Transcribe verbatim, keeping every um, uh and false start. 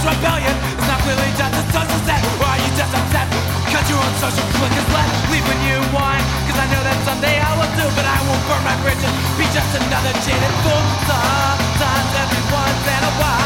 rebellion. It's not clearly just a social set. Or are you just upset? Cause your own social clique is left leaving you wine. Cause I know that someday I will do, but I won't burn my bridges. Be just another jaded fool. Sometimes every once in a while